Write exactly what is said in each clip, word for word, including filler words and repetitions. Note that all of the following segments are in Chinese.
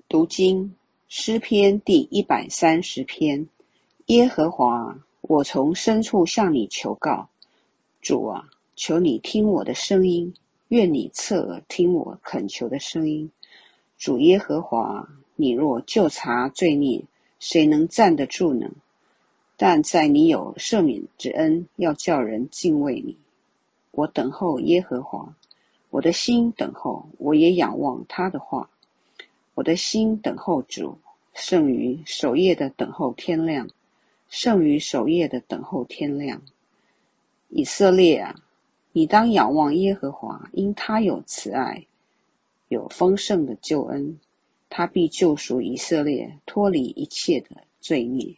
读经诗篇第一百三十篇。耶和华，我从深处向你求告。主啊，求你听我的声音，愿你侧耳听我恳求的声音。主耶和华，你若究察罪孽，谁能站得住呢？但在你有赦免之恩，要叫人敬畏你。我等候耶和华，我的心等候，我也仰望他的话。我的心等候主，胜于守夜的等候天亮，胜于守夜的等候天亮。以色列啊，你当仰望耶和华，因他有慈爱，有丰盛的救恩，他必救赎以色列，脱离一切的罪孽。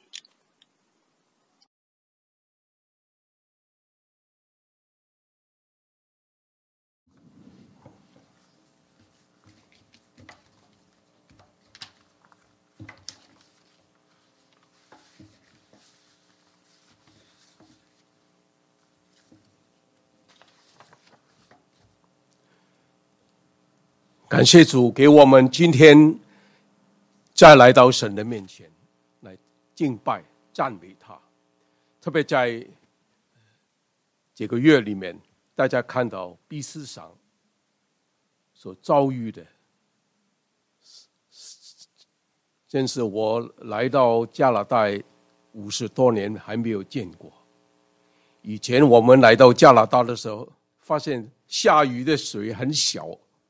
感谢主给我们今天再来到神的面前来敬拜赞美他。特别在这个月里面，大家看到毕士上所遭遇的，真是我来到加拿大五十多年还没有见过。以前我们来到加拿大的时候，发现下雨的水很小，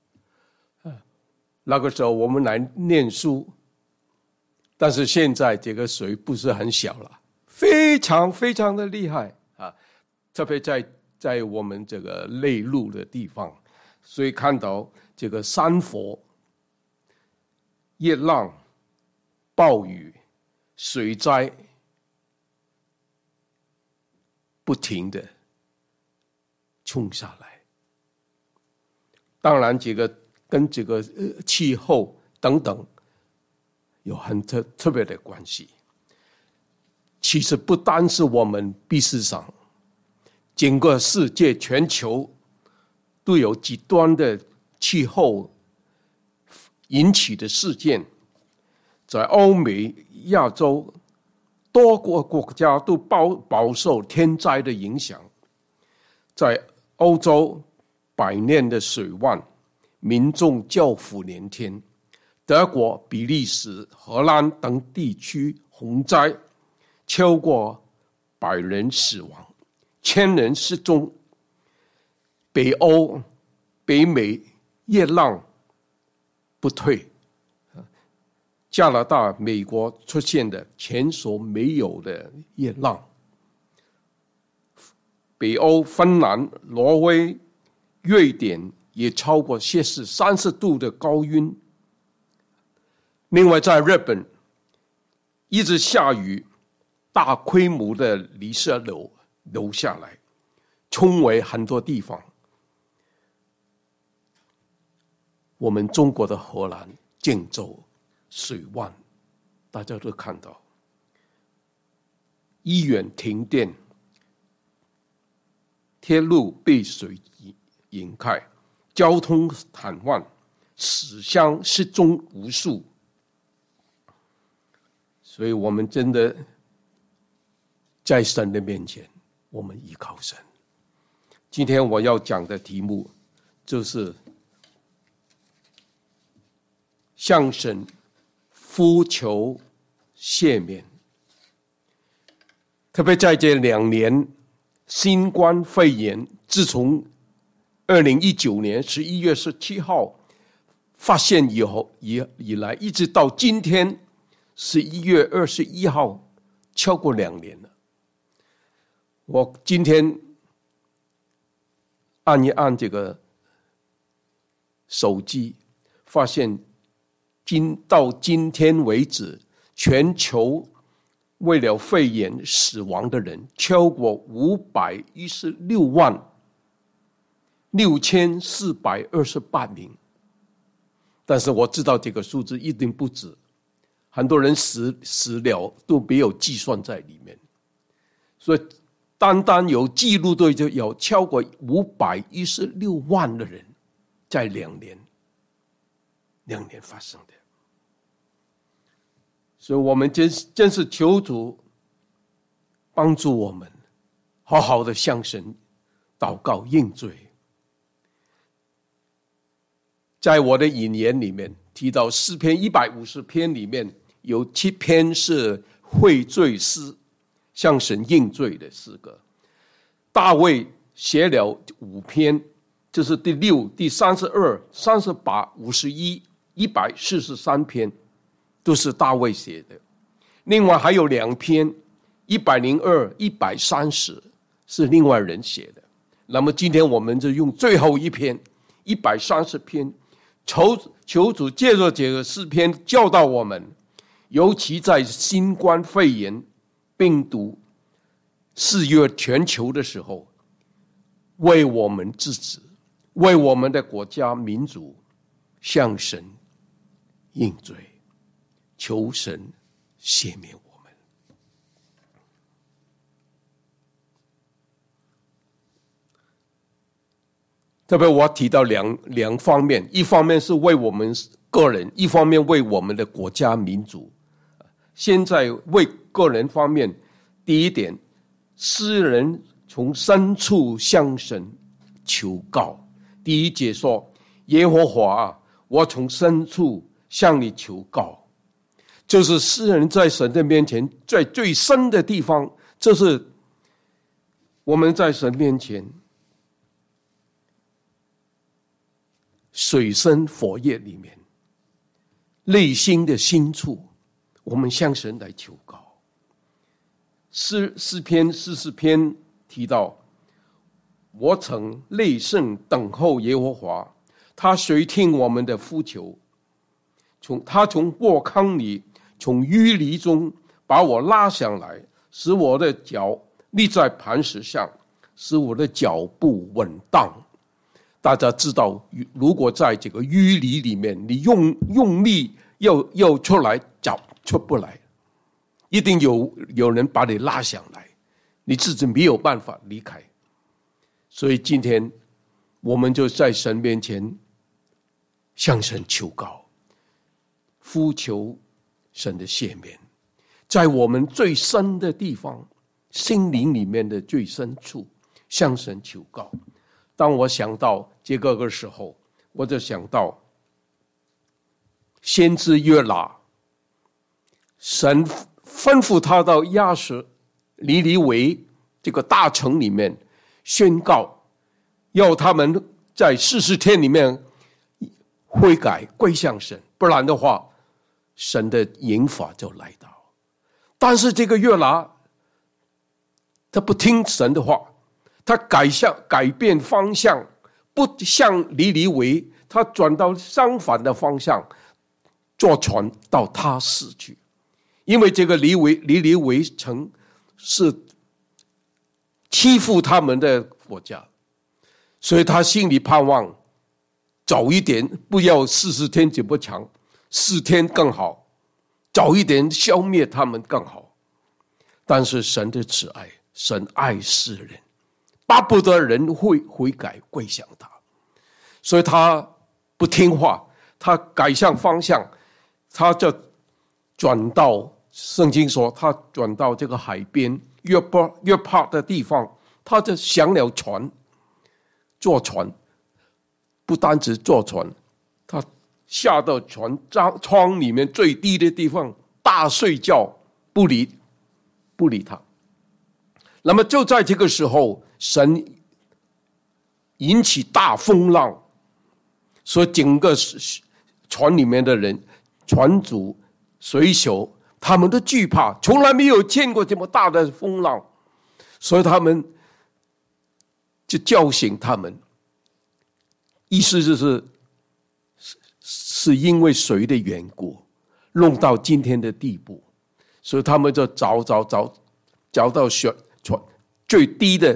那个时候我们来念书，但是现在这个水不是很小了，非常非常的厉害啊！特别在在我们这个内陆的地方，所以看到这个山火、热浪、暴雨、水灾不停的冲下来。当然，这个跟这个气候等等有很特特别的关系。其实不单是我们毕士上，整个世界全球都有极端的气候引起的事件。在欧美、亚洲多个国家都饱饱受天灾的影响。在欧洲，百年的水患，民众叫苦连天。德国、比利时、荷兰等地区洪灾，超过百人死亡，千人失踪。北欧、北美热浪不退，加拿大、美国出现的前所没有的热浪。北欧、芬兰、挪威、瑞典也超过摄氏三十度的高温。另外，在日本一直下雨，大规模的泥石流流下来，冲毁很多地方。我们中国的荷兰、郑州水患，大家都看到，医院停电，铁路被水掩盖，交通瘫痪，死伤失踪无数。所以我们真的在神的面前，我们依靠神。今天我要讲的题目就是向神呼求赦免。特别在这两年新冠肺炎，自从二零一九年十一月十七号发现以后以以来，一直到今天十一月二十一号，超过两年了。我今天按一按这个手机，发现今到今天为止，全球为了肺炎死亡的人超过五百一十六万六千四百二十八名。但是我知道这个数字一定不止，很多人死死了都没有计算在里面，所以单单有记录的就有超过五百一十六万的人在两年两年发生的。 所以我们真真是求主帮助我们好好的向神祷告认罪。在我的引言里面提到诗篇一百五十篇里面有七篇是悔罪诗，向神认罪的诗歌。大卫写了五篇，这是第六、第三十二、三十八、五十一、一百四十三篇，都是大卫写的。另外还有两篇，一百零二、一百三十是另外人写的。那么今天我们就用最后一篇，一百三十篇，求求主借着这个诗篇教导我们，尤其在新冠肺炎病毒肆虐全球的时候，为我们自己，为我们的国家民族向神认罪，求神赦免我们。特别我提到两两方面，一方面是为我们个人，一方面为我们的国家民族。现在为个人方面，第一点，诗人从深处向神求告。第一节说：耶和华啊，我从深处向你求告。就是诗人在神的面前，在最深的地方，这是我们在神面前水深火热里面，内心的深处，我们向神来求告。诗诗篇四十篇提到，我曾内甚等候耶和华，他垂听我们的呼求，从他从沃坑里，从淤泥中把我拉上来，使我的脚立在磐石上，使我的脚步稳当。大家知道，如果在这个淤泥里面，你用用力要要出来，脚出不来，一定有有人把你拉上来，你自己没有办法离开。所以今天我们就在神面前向神求告，呼求神的赦免，在我们最深的地方，心灵里面的最深处向神求告。当我想到这个的时候，我就想到先知约拿，神吩咐他到亚述尼尼微这个大城里面宣告，要他们在四十天里面悔改归向神，不然的话神的刑罚就来到。但是这个约拿他不听神的话，他改向改变方向，不向尼尼微，他转到相反的方向，坐船到他市去。因为这个尼维尼尼微城是欺负他们的国家，所以他心里盼望早一点，不要四十天就不长，四天更好，早一点消灭他们更好。但是神的慈爱，神爱世人，巴不得人会悔改归向他，所以他不听话，他改向方向，他就转到圣经说他转到这个海边约帕约帕的地方，他就上了船，坐船，不单只坐船，他下到船窗里面最低的地方大睡觉，不理不理他。那么就在这个时候，神引起大风浪，所以整个船里面的人，船主、水手，他们都惧怕，从来没有见过这么大的风浪，所以他们就叫醒他们，意思就是是因为水的缘故弄到今天的地步，所以他们就找找找找到船最低的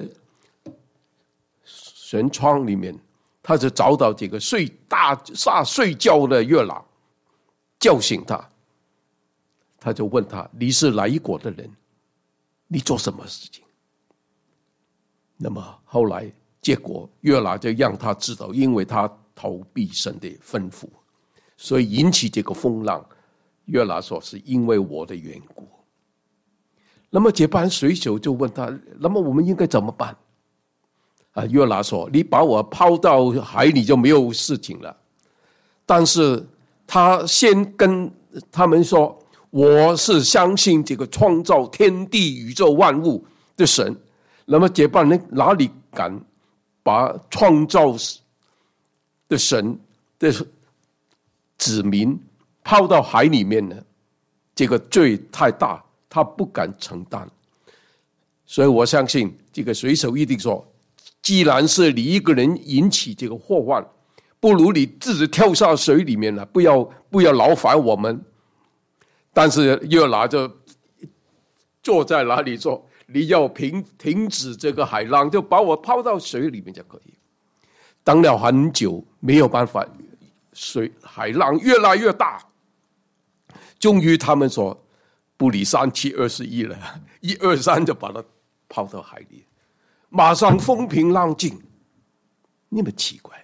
舷窗里面，他就找到这个睡大大睡觉的约拿，叫醒他。他就问他：你是哪一国的人？你做什么事情？那么后来结果约拿就让他知道，因为他逃避神的吩咐，所以引起这个风浪， 约拿说是因为我的缘故。那么这班水手就问他，那么我们应该怎么办？啊，约拿说，你把我抛到海里就没有事情了。但是他先跟他们说，我是相信这个创造天地宇宙万物的神。那么这帮人哪里敢把创造的神的子民抛到海里面呢？这个罪太大，他不敢承担。所以我相信这个水手一定说，既然是你一个人引起这个祸患，不如你自己跳下水里面了，不要不要劳烦我们。但是约拿就坐在那里说，你要停停止这个海浪，就把我抛到水里面就可以。等了很久没有办法，水海浪越来越大，终于他们说不离三七二十一了，一二三就把它抛到海里，马上风平浪静。那么奇怪。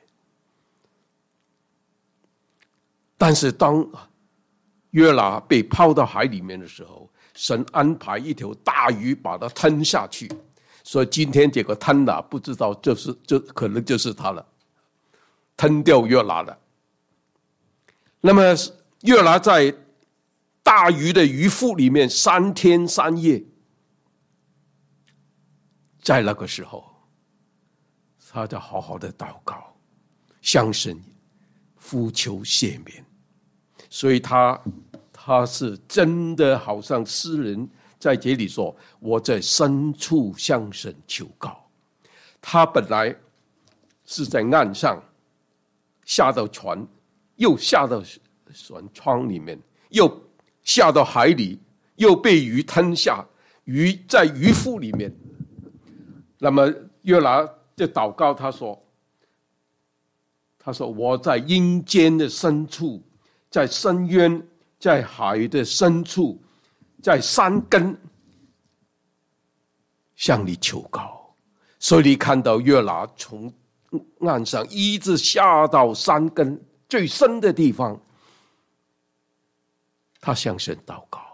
但是当约拿被抛到海里面的时候，神安排一条大鱼把它吞下去，所以今天这个吞了，不知道就是这可能就是他了，吞掉约拿了。那么约拿在大鱼的鱼腹里面三天三夜，在那个时候，他就好好的祷告，向神呼求赦免。所以他他是真的好像诗人在这里说，我在深处向神求告。他本来是在岸上，下到船，又下到船舱里面，又下到海里，又被鱼吞下，鱼在鱼腹里面。那么约拿就祷告，他说他说我在阴间的深处，在深渊，在海的深处，在山根向你求告。所以你看到约拿从岸上一直下到山根最深的地方，他向神祷告，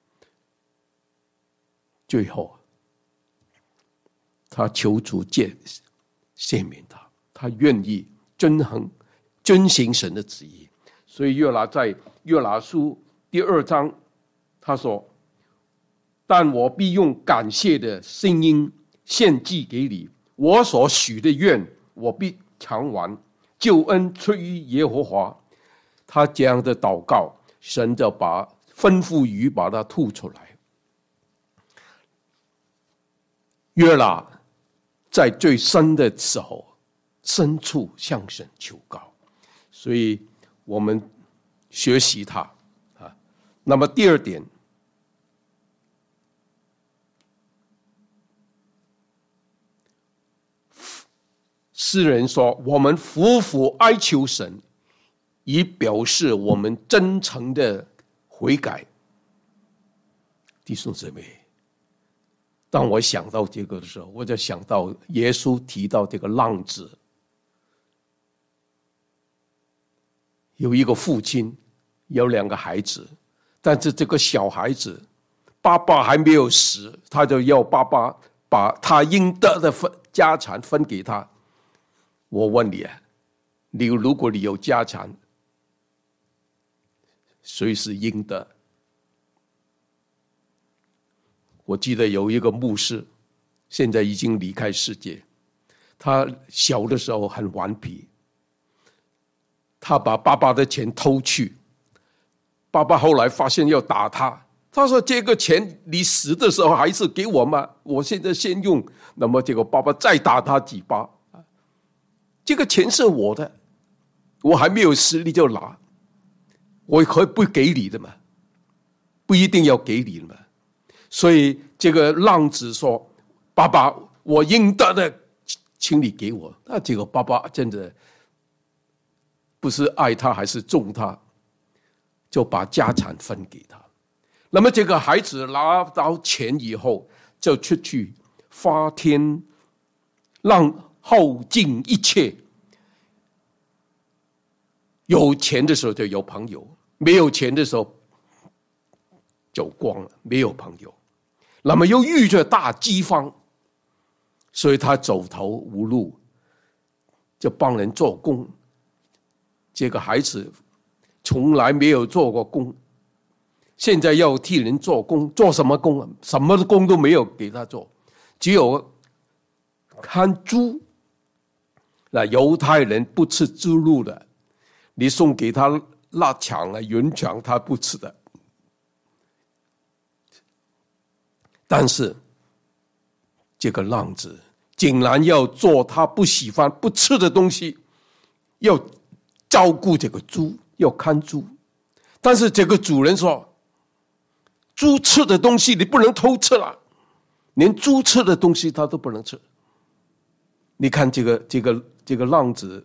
最后他求主借赦免他，他愿意遵行遵行神的旨意。所以约拿在约拿书第二章他说，但我必用感谢的声音献祭给你，我所许的愿我必偿还，救恩出于耶和华。他这样的祷告，神就把吩咐鱼把它吐出来。约拿在最深的时候，深处向神求告，所以我们学习他啊。那么第二点，诗人说，我们苦苦哀求神，以表示我们真诚的悔改。弟兄姊妹，当我想到这个的时候，我就想到耶稣提到这个浪子，有一个父亲有两个孩子，但是这个小孩子爸爸还没有死，他就要爸爸把他应得的分家产分给他。我问你啊，你如果你有家产，谁是应得？我记得有一个牧师，现在已经离开世界，他小的时候很顽皮，他把爸爸的钱偷去，爸爸后来发现要打他，他说这个钱你死的时候还是给我吗？我现在先用。那么结果爸爸再打他几巴，这个钱是我的，我还没有死你就拿，我可以不给你的嘛，不一定要给你的嘛。所以这个浪子说，爸爸我应得的请你给我。那这个爸爸真的不是爱他还是重他，就把家产分给他。那么这个孩子拿到钱以后，就出去发天浪耗尽一切。有钱的时候就有朋友，没有钱的时候走光了，没有朋友。那么又遇着大饥荒，所以他走投无路，就帮人做工。这个孩子从来没有做过工，现在要替人做工，做什么工啊？什么工都没有给他做，只有看猪。那犹太人不吃猪肉的，你送给他腊肠啊、云肠，他不吃的。但是这个浪子竟然要做他不喜欢、不吃的东西，要照顾这个猪，要看猪。但是这个主人说，猪吃的东西你不能偷吃了，连猪吃的东西他都不能吃。你看这个这个这个浪子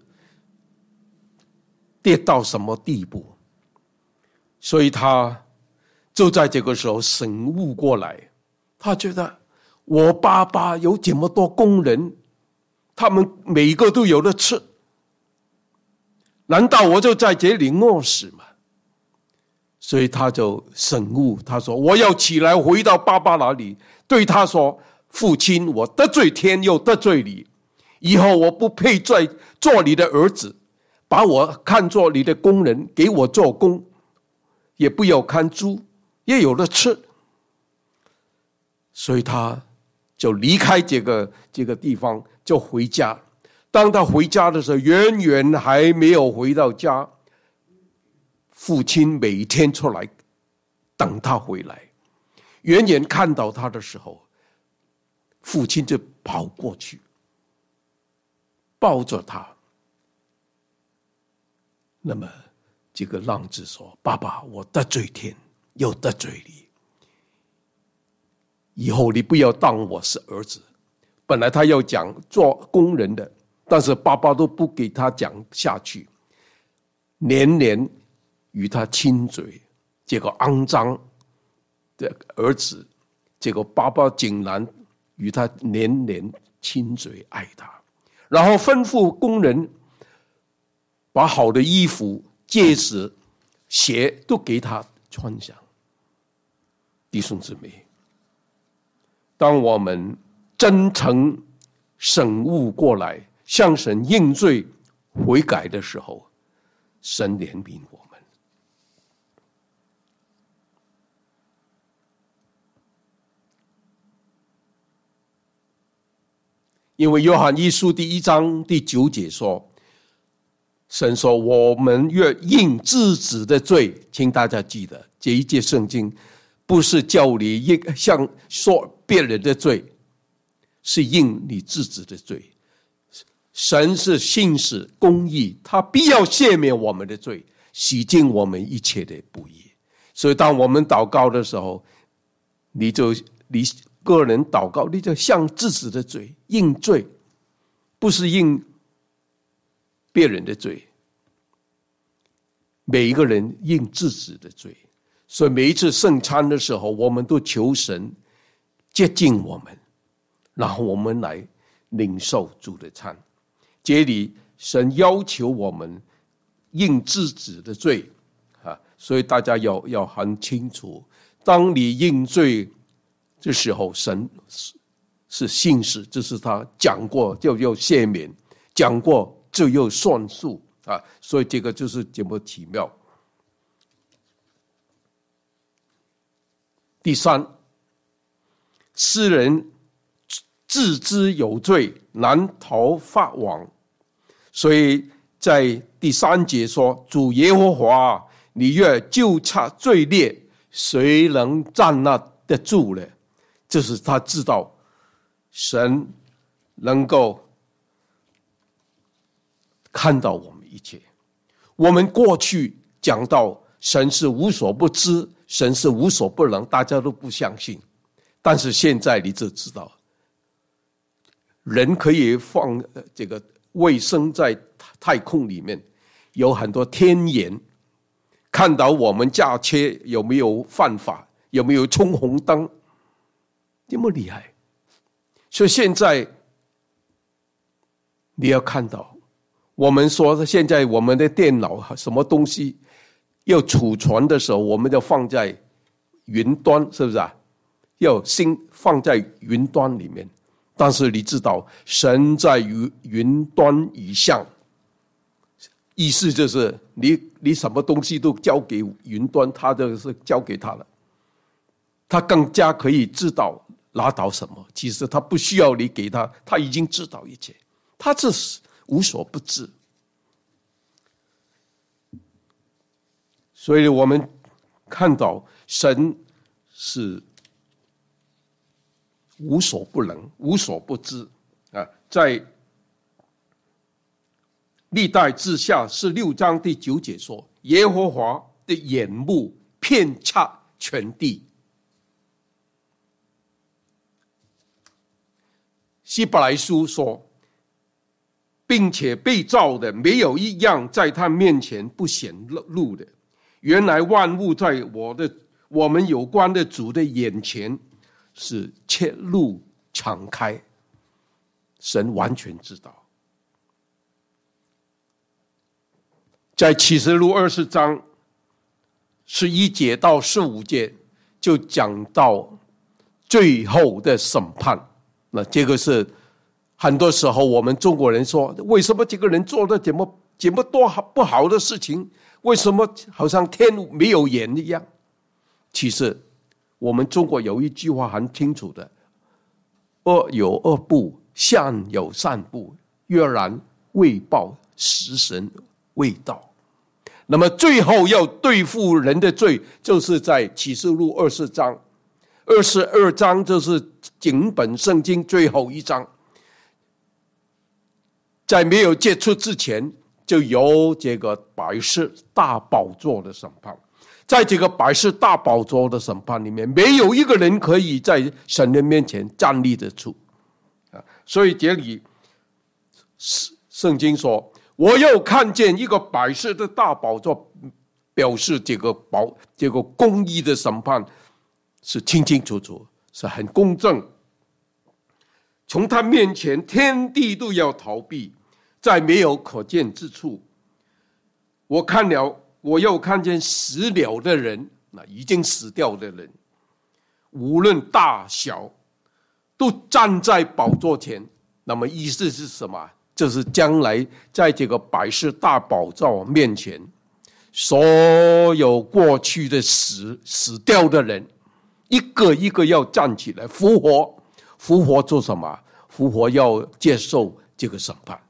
跌到什么地步？所以他就在这个时候醒悟过来，他觉得我爸爸有这么多工人，他们每一个都有得吃，难道我就在这里饿死吗？所以他就醒悟，他说我要起来回到爸爸那里，对他说，父亲，我得罪天又得罪你，以后我不配再做你的儿子，把我看作你的工人，给我做工，也不要看猪，也有得吃。所以他就离开这个这个地方，就回家。当他回家的时候，远远还没有回到家，父亲每天出来等他回来，远远看到他的时候，父亲就跑过去抱着他。那么这个浪子说，爸爸，我得罪天又得罪你，以后你不要当我是儿子。本来他要讲做工人的，但是爸爸都不给他讲下去，年年与他亲嘴。这个肮脏的儿子，这个爸爸竟然与他年年亲嘴爱他，然后吩咐工人把好的衣服、戒指、鞋都给他穿上。弟兄姊妹，当我们真诚醒悟过来，向神认罪悔改的时候，神怜悯我们。因为约翰一书第一章第九节说，神说我们若认自己的罪，请大家记得这一节圣经不是叫你像说别人的罪，是认你自己的罪。神是信实公义，他必要赦免我们的罪，洗净我们一切的不义。所以当我们祷告的时候，你就你个人祷告，你就向自己的罪认罪，不是认别人的罪。每一个人认自己的罪。所以每一次圣餐的时候，我们都求神接近我们，然后我们来领受主的餐。这里神要求我们认自己的罪啊，所以大家要要很清楚，当你认罪的时候，神是是信实，就是他讲过就要赦免，讲过就要算数啊，所以这个就是这么奇妙。第三，世人自知有罪，难逃法网。所以在第三节说，主耶和华，你若究察罪孽，谁能站那得住呢？就是他知道神能够看到我们一切。我们过去讲到神是无所不知，神是无所不能，大家都不相信。但是现在你就知道，人可以放这个卫生在太空里面，有很多天眼看到我们驾车有没有犯法，有没有冲红灯，这么厉害。所以现在你要看到，我们说现在我们的电脑什么东西要储存的时候，我们就放在云端，是不是啊？要心放在云端里面。但是你知道，神在云云端以上，意思就是你你什么东西都交给云端，他就是交给他了。他更加可以知道拿到什么。其实他不需要你给他，他已经知道一切，他是无所不知。所以我们看到神是无所不能、无所不知啊！在历代志下十六章第九节说：“耶和华的眼目遍察全地。”希伯来书说，并且被造的没有一样在他面前不显露的。原来万物在我的我们有关的主的眼前是切露敞开，神完全知道。在启示录二十章十一节到十五节就讲到最后的审判。那这个是很多时候我们中国人说，为什么这个人做的这么这么多不好的事情，为什么好像天没有眼一样？其实我们中国有一句话很清楚的，恶有恶报，善有善报，若然未报，时辰未到。那么最后要对付人的罪，就是在启示录二十章，二十二章就是整本圣经最后一章。在没有结束之前，就有这个百世大宝座的审判。在这个百世大宝座的审判里面，没有一个人可以在神的面前站立得住。所以这里圣经说，我又看见一个百世的大宝座，表示这个宝这个公义的审判是清清楚楚，是很公正。从他面前，天地都要逃避，在没有可见之处。我看了，我又看见死了的人，那已经死掉的人，无论大小，都站在宝座前。那么意思是什么？就是将来在这个百世大宝座面前，所有过去的死死掉的人，一个一个要站起来复活。复活做什么？复活要接受这个审判。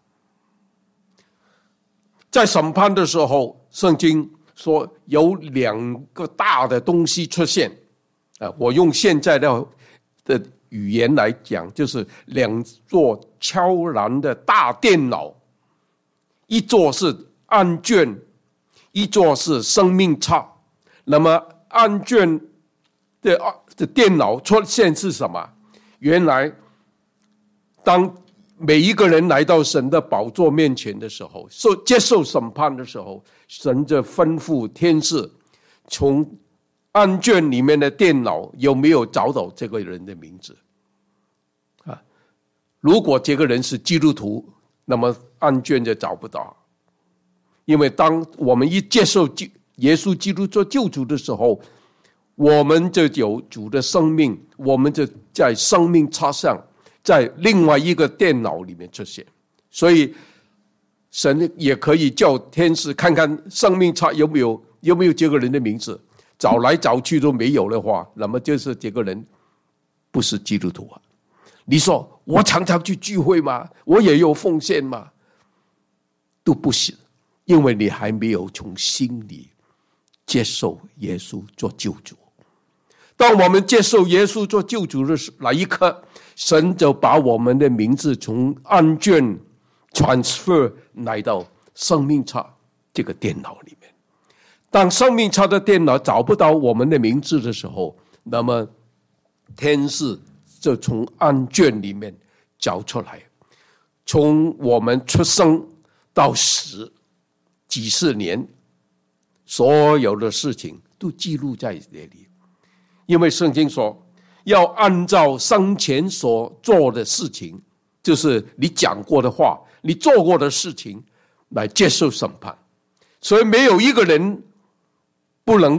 在审判的时候，圣经说有两个大的东西出现，啊，我用现在的的语言来讲，就是两座悄然的大电脑，一座是案卷，一座是生命册。那么案卷的的电脑出现是什么？原来当每一个人来到神的宝座面前的时候，受接受审判的时候，神就吩咐天使从案卷里面的电脑有没有找到这个人的名字啊？如果这个人是基督徒，那么案卷就找不到。因为当我们一接受耶稣基督做救主的时候，我们就有主的生命，我们就在生命册上，在另外一个电脑里面出现。所以神也可以叫天使看看生命册有没有有没有这个人的名字，找来找去都没有的话，那么就是这个人不是基督徒啊。你说我常常去聚会吗？我也有奉献吗？都不是，因为你还没有从心里接受耶稣做救主。当我们接受耶稣做救主的那一刻，神就把我们的名字从案卷 transfer 来到生命册这个电脑里面。当生命册的电脑找不到我们的名字的时候，那么天使就从案卷里面找出来，从我们出生到死几十年，所有的事情都记录在这里。因为圣经说要按照生前所做的事情，就是你讲过的话，你做过的事情来接受审判。所以没有一个人不能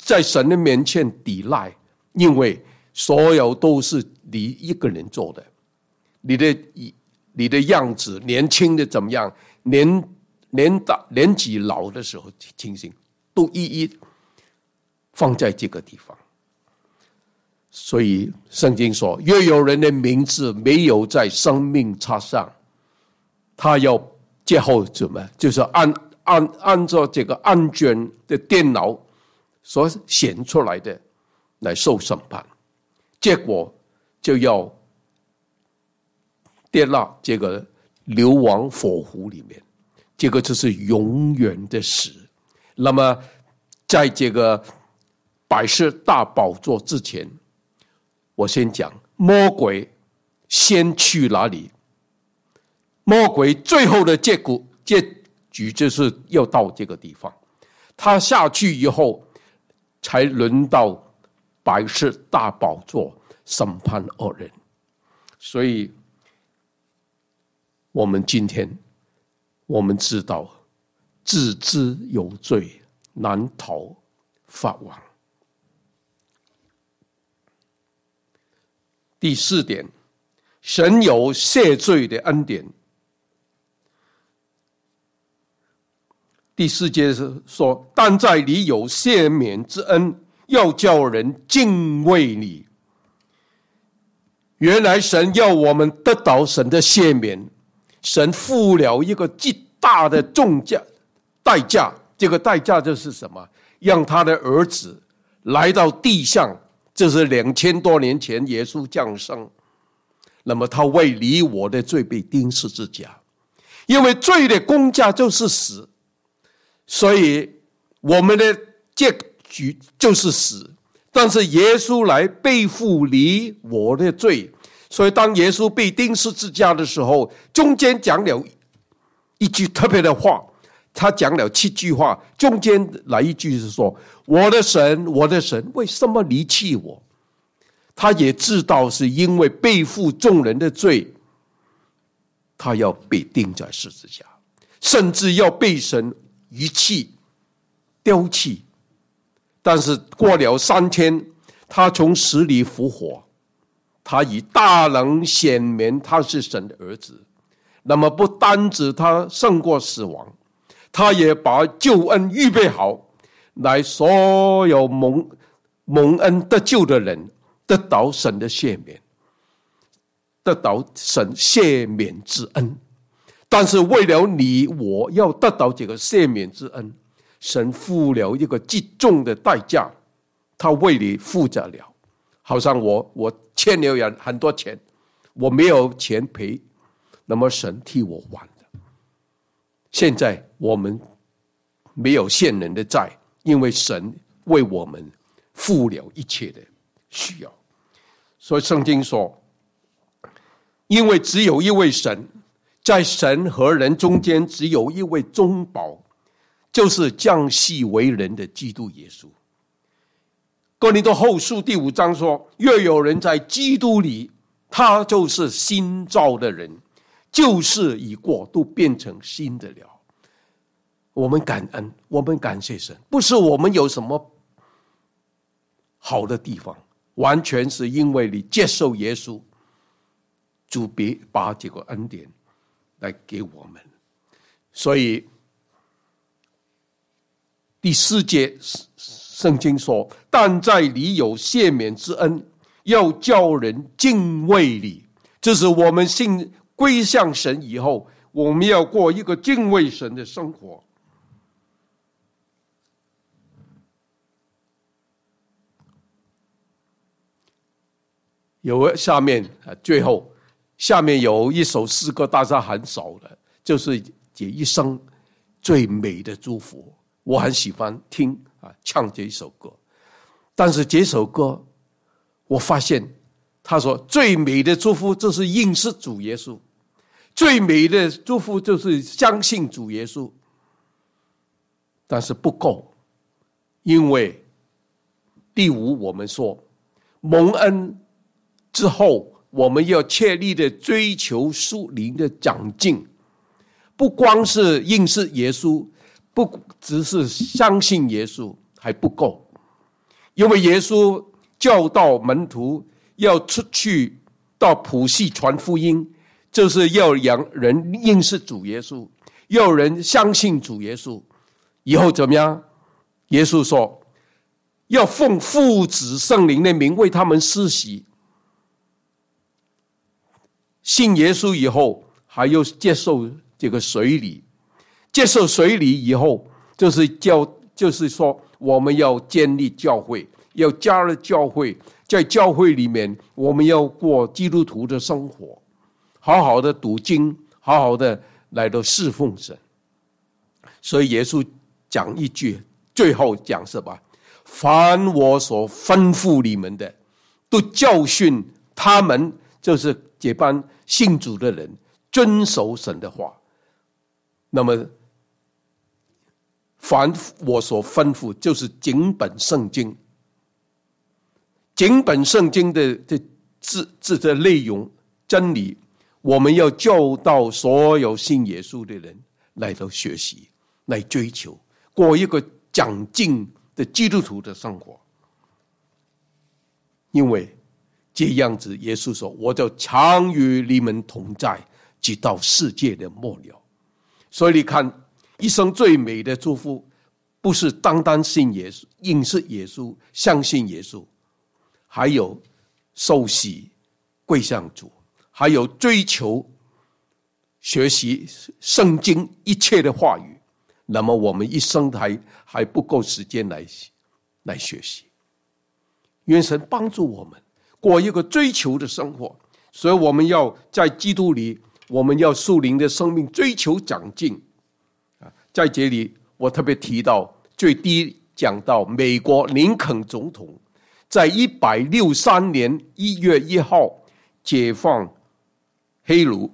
在神的面前抵赖，因为所有都是你一个人做的。你的你的样子，年轻的怎么样，年年大年纪老的时候情形，都一一放在这个地方。所以圣经说，若有人的名字没有在生命册上，他要最后怎么，就是按按按照这个案卷的电脑所显出来的来受审判，结果就要跌落这个流亡火湖里面，这个就是永远的死。那么在这个百世大宝座之前，我先讲魔鬼先去哪里。魔鬼最后的结果结局就是要到这个地方，他下去以后才轮到百世大宝座审判恶人。所以我们今天我们知道，自知有罪，难逃法网。第四点，神有赦罪的恩典。第四节是说，但在你有赦免之恩，要叫人敬畏你。原来神要我们得到神的赦免，神付了一个极大的重价代价，这个代价就是什么？让他的儿子来到地上，这是两千多年前耶稣降生，那么他为你我的罪被钉十字架，因为罪的工价就是死，所以我们的结局就是死。但是耶稣来背负你我的罪，所以当耶稣被钉十字架的时候，中间讲了一句特别的话，他讲了七句话，中间来一句是说，我的神，我的神，为什么离弃我？他也知道是因为背负众人的罪，他要被钉在十字架，甚至要被神遗弃丢弃。但是过了三天，他从死里复活，他以大能显明他是神的儿子。那么不单止他胜过死亡，他也把救恩预备好，来所有蒙蒙恩得救的人得到神的赦免，得到神赦免之恩。但是为了你我要得到这个赦免之恩，神付了一个极重的代价，他为你负责了。好像我我欠了人很多钱，我没有钱赔，那么神替我还的。现在我们没有欠人的债，因为神为我们付了一切的需要。所以圣经说，因为只有一位神，在神和人中间只有一位中保，就是降世为人的基督耶稣。哥林多后书第五章说，若有人在基督里，他就是新造的人，旧事已过，都变成新的了。我们感恩，我们感谢神，不是我们有什么好的地方，完全是因为你接受耶稣，主别把这个恩典来给我们。所以第四节圣经说，但在你有赦免之恩，要叫人敬畏你。这是我们信归向神以后，我们要过一个敬畏神的生活。有下面最后下面有一首诗歌，大家很少的，就是这一生最美的祝福。我很喜欢听啊唱这一首歌，但是这首歌我发现他说最美的祝福就是认识主耶稣，最美的祝福就是相信主耶稣，但是不够。因为第五我们说蒙恩之后，我们要切力的追求属灵的长进，不光是认识耶稣，不只是相信耶稣还不够， 因为耶稣教导门徒要出去到普世传福音，就是要让人认识主耶稣，要人相信主耶稣。以后怎么样？耶稣说要奉父子圣灵的名为他们施洗，信耶稣以后还要接受这个水礼，接受水礼以后就是教，就是说我们要建立教会，要加入教会，在教会里面我们要过基督徒的生活，好好的读经，好好的来到侍奉神。所以耶稣讲一句，最后讲什么？凡我所吩咐你们的，都教训他们，就是这班信主的人遵守神的话。那么凡我所吩咐，就是整本圣经，整本圣经的这字字的内容真理，我们要教导所有信耶稣的人来到学习，来追求，过一个长进的基督徒的生活。因为这样子，耶稣说我就常与你们同在，直到世界的末了。所以你看，一生最美的祝福不是单单信耶稣，认识耶稣，相信耶稣，还有受洗归向主，还有追求学习圣经一切的话语。那么我们一生还还不够时间来来学习。愿神帮助我们过一个追求的生活。所以我们要在基督里，我们要属灵的生命追求长进。在这里我特别提到，最低讲到美国林肯总统在一百六十三年一月一号解放黑奴。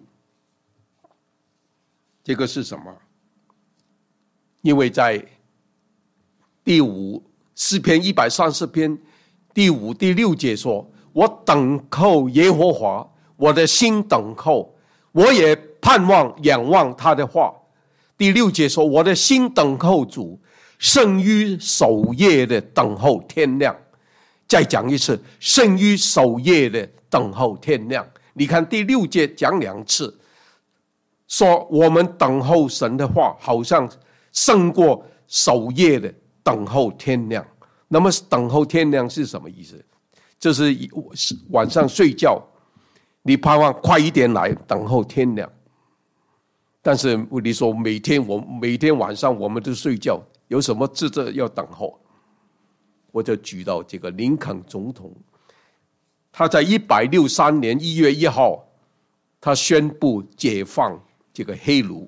这个是什么？因为在第五诗篇一百三十篇第五第六节说，我等候耶和华，我的心等候，我也盼望仰望他的话。第六节说，我的心等候主，胜于守夜的等候天亮。再讲一次，胜于守夜的等候天亮。你看第六节讲两次，说我们等候神的话，好像胜过守夜的等候天亮。那么等候天亮是什么意思？就是晚上睡觉，你盼望快一点来，等候天亮。但是你说每天我每天晚上我们都睡觉，有什么值得要等候？我就举到这个林肯总统，他在一百六十三年一月一号，他宣布解放这个黑奴。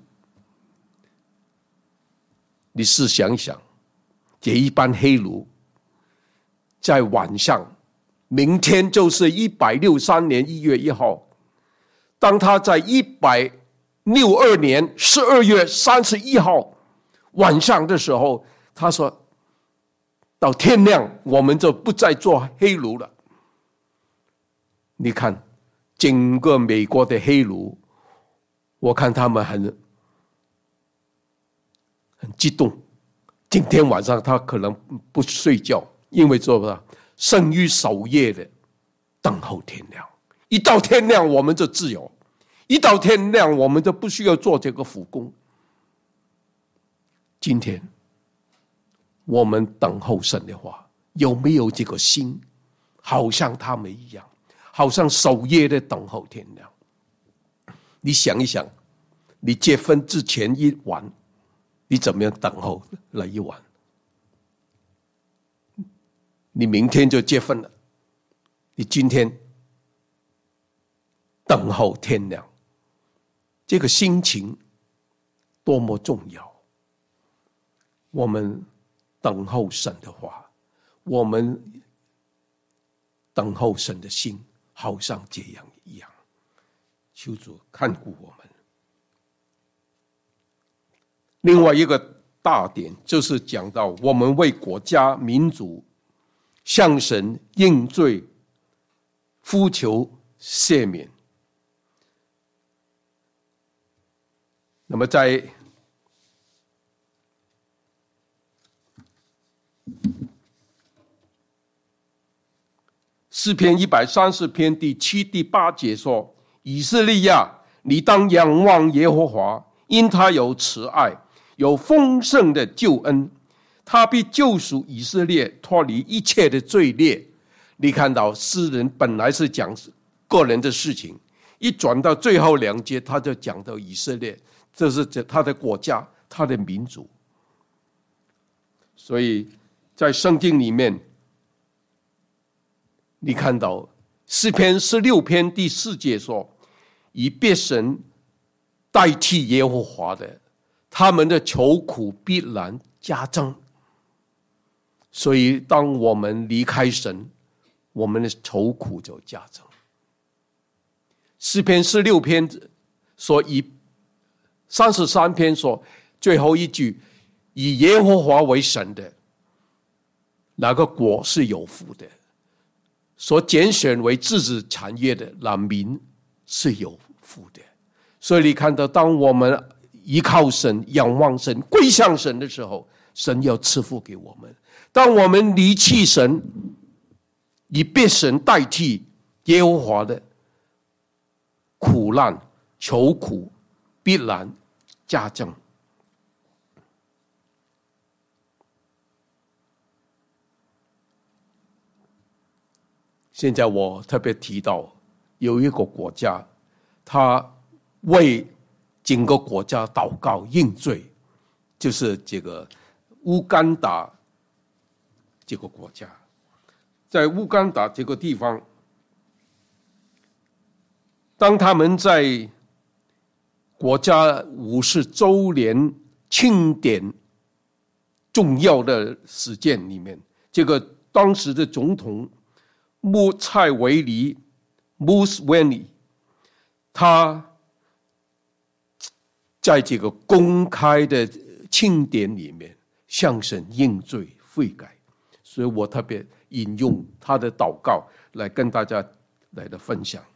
你试想想，这一班黑奴在晚上，明天就是一百六十三年一月一号，当他在一百六十二年十二月三十一号晚上的时候，他说到天亮我们就不再做黑奴了。你看整个美国的黑奴，我看他们很很激动。今天晚上他可能不睡觉，因为做不到胜于守夜的等候天亮。一到天亮我们就自由，一到天亮我们就不需要做这个苦工。今天我们等候神的话，有没有这个心？好像他们一样，好像守夜的等候天亮。你想一想，你结婚之前一晚，你怎么样等候了一晚？你明天就结婚了，你今天等候天亮，这个心情多么重要。我们等候神的话，我们等候神的心，好像这样一样。求主看顾我们。另外一个大点就是讲到我们为国家民族向神认罪，呼求赦免。那么在诗篇一百三十篇第七、第八节说：以色列呀，你当仰望耶和华，因他有慈爱，有丰盛的救恩，他必救赎以色列，脱离一切的罪孽。你看到诗人本来是讲个人的事情，一转到最后两节，他就讲到以色列，这是他的国家，他的民族。所以在圣经里面，你看到诗篇十六篇第四节说：以别神代替耶和华的，他们的愁苦必然加增。所以当我们离开神，我们的愁苦就加增。诗篇十六篇说，以三十三篇说最后一句，以耶和华为神的，那个国是有福的，所拣选为自治产业的那民是有福的。所以你看到，当我们依靠神、仰望神、归向神的时候，神要赐福给我们。当我们离弃神，以别神代替耶和华的，苦难、愁苦必然加增。现在我特别提到有一个国家，他为整个国家祷告认罪，就是这个乌干达这个国家。在乌干达这个地方，当他们在国家五十周年庆典重要的事件里面，这个当时的总统穆蔡维尼 Museveni， 他在这个公开的庆典里面向神认罪悔改，所以我特别引用他的祷告来跟大家来的分享。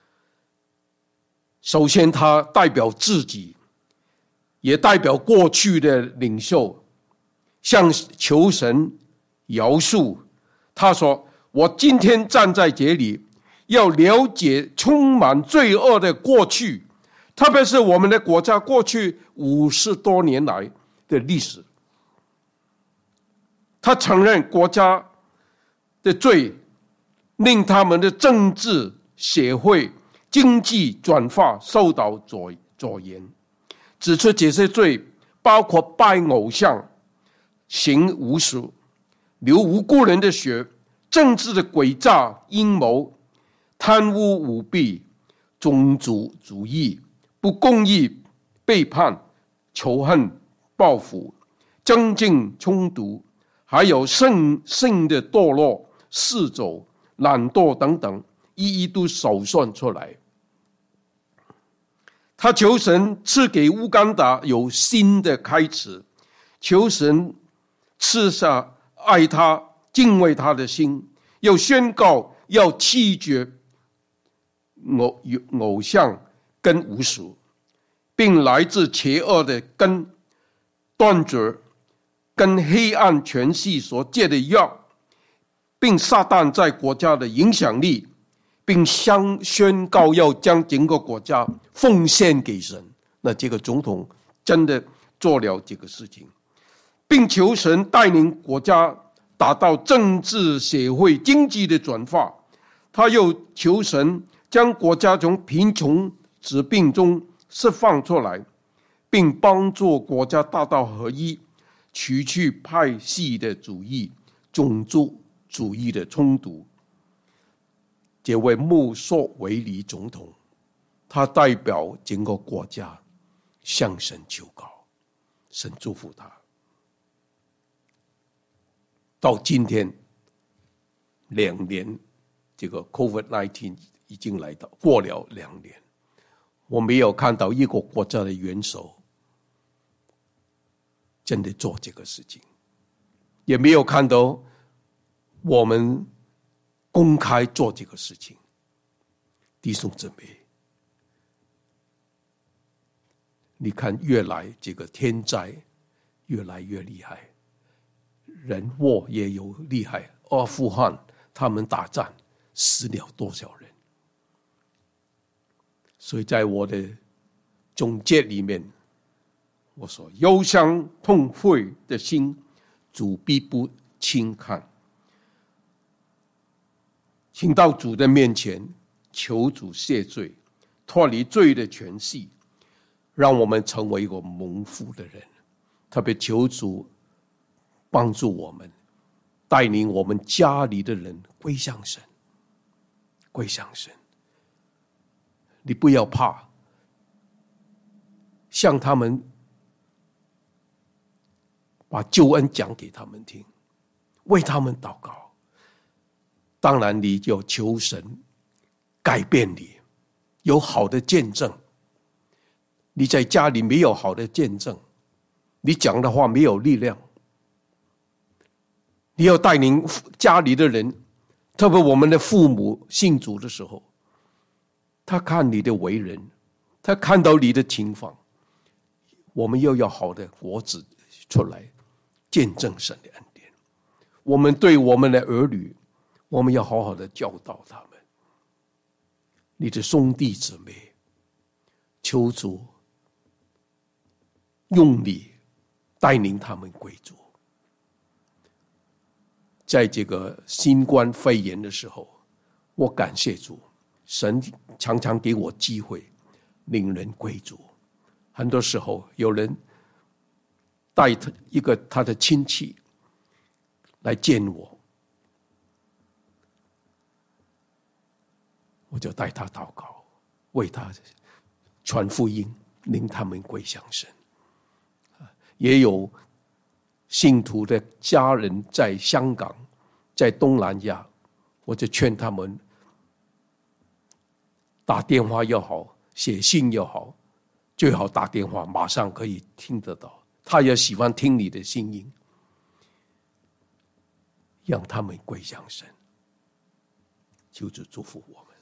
首先，他代表自己，也代表过去的领袖，向求神饶恕。他说：我今天站在这里，要了解充满罪恶的过去，特别是我们的国家过去五十多年来的历史。他承认国家的罪令他们的政治、社会、经济转化受到左左延，指出这些罪包括拜偶像、行巫术、流无辜人的血、政治的诡诈阴谋、贪污舞弊、种族主义、不公义、背叛、仇恨、报复、增进冲突，还有性性的堕落、嗜走、懒惰等等，一一都数算出来。他求神赐给乌干达有新的开始，求神赐下爱他、敬畏他的心，又宣告要弃绝偶偶像跟巫术，并来自邪恶的根，断绝跟黑暗权势所结的约，并撒旦在国家的影响力，并相宣告要将整个国家奉献给神。那这个总统真的做了这个事情，并求神带领国家达到政治、社会、经济的转化。他又求神将国家从贫穷、疾病中释放出来，并帮助国家达到合一，除去派系的主义、种族主义的冲突。这位穆索维尼总统，他代表整个国家向神求告，神祝福他。到今天两年，这个 COVID 十九 已经来到，过了两年，我没有看到一个国家的元首真的做这个事情，也没有看到我们公开做这个事情。弟兄姊妹，你看越来这个天灾越来越厉害，人祸也有厉害。阿富汗他们打战死了多少人。所以在我的总结里面，我说忧伤痛悔的心，主必不轻看。请到主的面前，求主赦罪，脱离罪的权势，让我们成为一个蒙福的人。特别求主帮助我们，带领我们家里的人归向神，归向神。你不要怕，向他们把救恩讲给他们听，为他们祷告。当然你就求神改变你，有好的见证。你在家里没有好的见证，你讲的话没有力量。你要带领家里的人，特别我们的父母信主的时候，他看你的为人，他看到你的情况，我们又要好的果子出来见证神的恩典。我们对我们的儿女，我们要好好的教导他们。你的兄弟姊妹，求主用力带领他们归主。在这个新冠肺炎的时候，我感谢主，神常常给我机会领人归主。很多时候有人带一个他的亲戚来见我，我就带他祷告，为他传福音，领他们归向神。也有信徒的家人在香港，在东南亚，我就劝他们打电话要好，写信要好，最好打电话，马上可以听得到。他也喜欢听你的声音，让他们归向神。求主祝福我们。